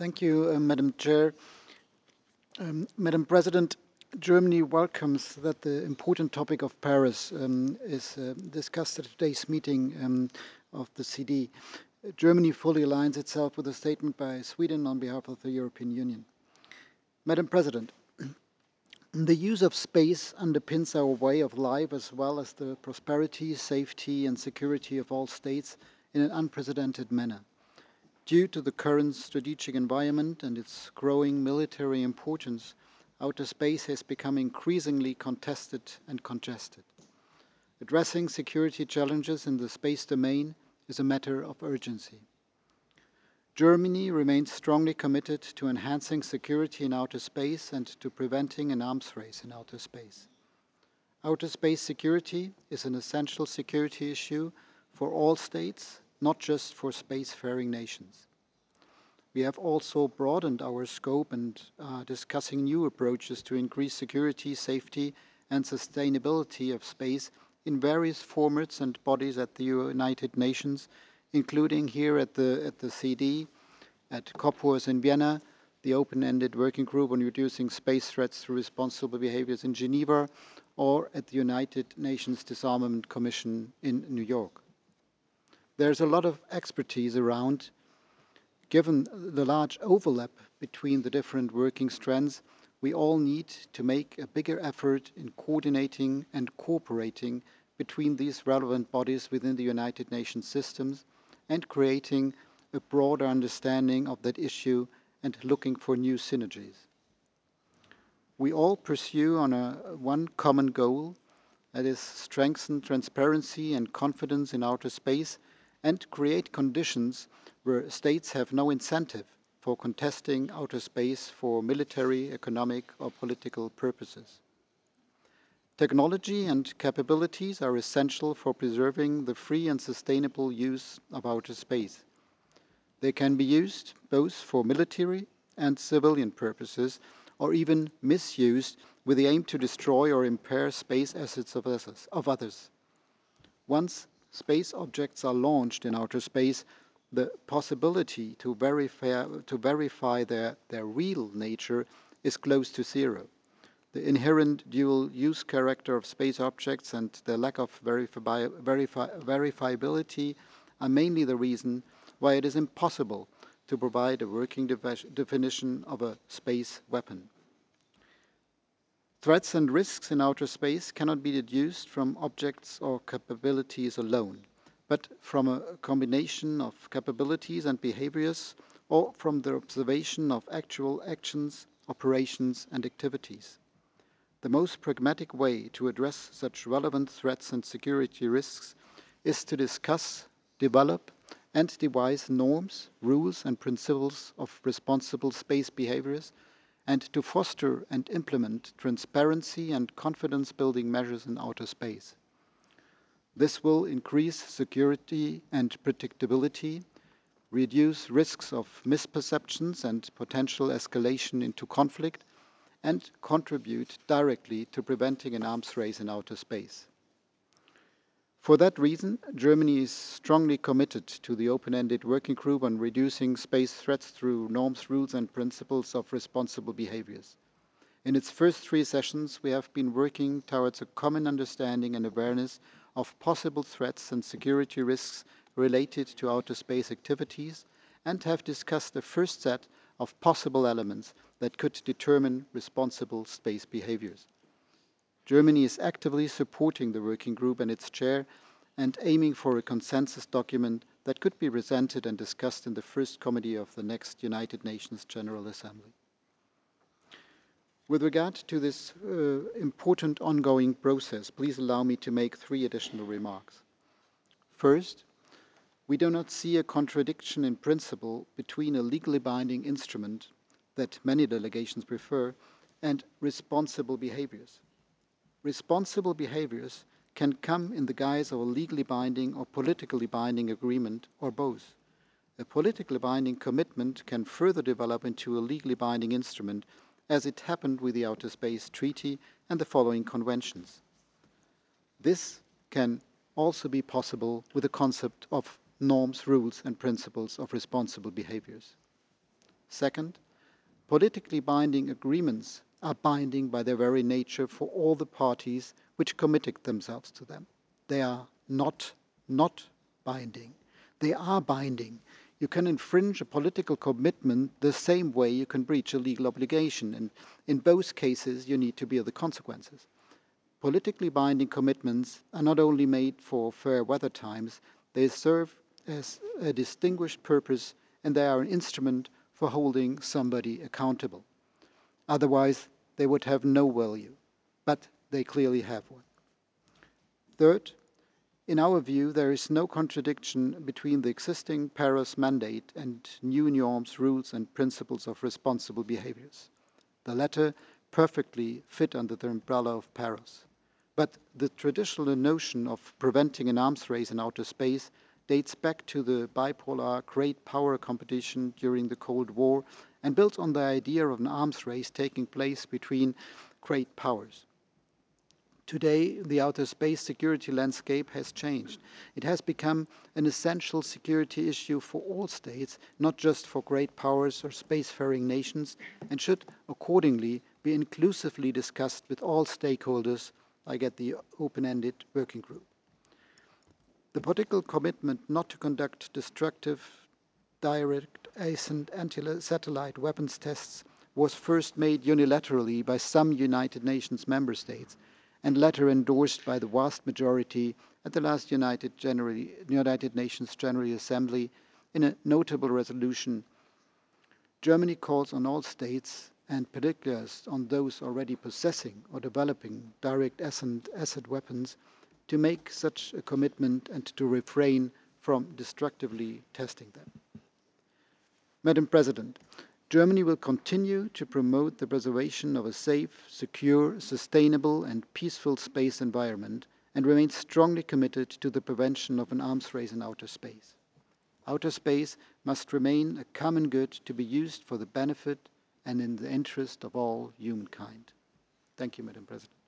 Thank you, Madam Chair. Madam President, Germany welcomes that the important topic of Paris is discussed at today's meeting of the CD. Germany fully aligns itself with the statement by Sweden on behalf of the European Union. Madam President, the use of space underpins our way of life as well as the prosperity, safety and security of all states in an unprecedented manner. Due to the current strategic environment and its growing military importance, outer space has become increasingly contested and congested. Addressing security challenges in the space domain is a matter of urgency. Germany remains strongly committed to enhancing security in outer space and to preventing an arms race in outer space. Outer space security is an essential security issue for all states, not just for spacefaring nations. We have also broadened our scope and are discussing new approaches to increase security, safety and sustainability of space in various formats and bodies at the United Nations, including here at the CD, at COPUOS in Vienna, the open-ended working group on reducing space threats through responsible behaviors in Geneva, or at the United Nations Disarmament Commission in New York. There's a lot of expertise around. Given the large overlap between the different working strands, we all need to make a bigger effort in coordinating and cooperating between these relevant bodies within the United Nations systems and creating a broader understanding of that issue and looking for new synergies. We all pursue on one common goal, that is strengthen transparency and confidence in outer space and create conditions where states have no incentive for contesting outer space for military, economic or political purposes. Technology and capabilities are essential for preserving the free and sustainable use of outer space. They can be used both for military and civilian purposes, or even misused with the aim to destroy or impair space assets of others. Once space objects are launched in outer space, the possibility to verify their real nature is close to zero. The inherent dual-use character of space objects and their lack of verifiability are mainly the reason why it is impossible to provide a working definition of a space weapon. Threats and risks in outer space cannot be deduced from objects or capabilities alone, but from a combination of capabilities and behaviors, or from the observation of actual actions, operations and activities. The most pragmatic way to address such relevant threats and security risks is to discuss, develop and devise norms, rules and principles of responsible space behaviors, and to foster and implement transparency and confidence-building measures in outer space. This will increase security and predictability, reduce risks of misperceptions and potential escalation into conflict, and contribute directly to preventing an arms race in outer space. For that reason, Germany is strongly committed to the open-ended working group on reducing space threats through norms, rules and principles of responsible behaviors. In its first 3 sessions, we have been working towards a common understanding and awareness of possible threats and security risks related to outer space activities and have discussed the first set of possible elements that could determine responsible space behaviors. Germany is actively supporting the working group and its chair and aiming for a consensus document that could be presented and discussed in the first committee of the next United Nations General Assembly. With regard to this important ongoing process, please allow me to make 3 additional remarks. First, we do not see a contradiction in principle between a legally binding instrument that many delegations prefer and responsible behaviors. Responsible behaviors can come in the guise of a legally binding or politically binding agreement, or both. A politically binding commitment can further develop into a legally binding instrument, as it happened with the Outer Space Treaty and the following conventions. This can also be possible with the concept of norms, rules and principles of responsible behaviors. Second, politically binding agreements are binding by their very nature for all the parties which committed themselves to them. They are not binding. They are binding. You can infringe a political commitment the same way you can breach a legal obligation, and in both cases you need to bear the consequences. Politically binding commitments are not only made for fair weather times, they serve as a distinguished purpose and they are an instrument for holding somebody accountable. Otherwise, they would have no value, but they clearly have one. Third, in our view, there is no contradiction between the existing Paris mandate and new norms, rules, and principles of responsible behaviors. The latter perfectly fit under the umbrella of Paris. But the traditional notion of preventing an arms race in outer space dates back to the bipolar great power competition during the Cold War and builds on the idea of an arms race taking place between great powers. Today, the outer space security landscape has changed. It has become an essential security issue for all states, not just for great powers or spacefaring nations, and should accordingly be inclusively discussed with all stakeholders, like at the open-ended working group. The political commitment not to conduct destructive direct and anti-satellite weapons tests was first made unilaterally by some United Nations member states and later endorsed by the vast majority at the last United Nations General Assembly in a notable resolution. Germany calls on all states, and particularly on those already possessing or developing direct acid weapons, to make such a commitment and to refrain from destructively testing them. Madam President, Germany will continue to promote the preservation of a safe, secure, sustainable and peaceful space environment and remains strongly committed to the prevention of an arms race in outer space. Outer space must remain a common good to be used for the benefit and in the interest of all humankind. Thank you, Madam President.